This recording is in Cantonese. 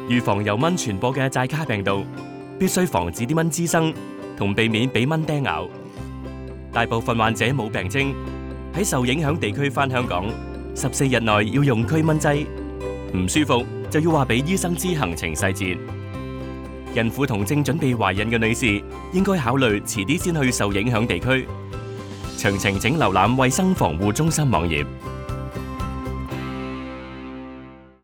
預防由蚊傳播嘅寨卡病毒，必須防止啲蚊滋生，同避免俾蚊叮咬。大部分患者冇病徵，喺受影響地區返香港14日內要用驅蚊劑。唔舒服就要話俾醫生知行程細節。孕婦同正準備懷孕嘅女士應該考慮遲啲先去受影響地區。詳情請瀏覽衛生防護中心網頁。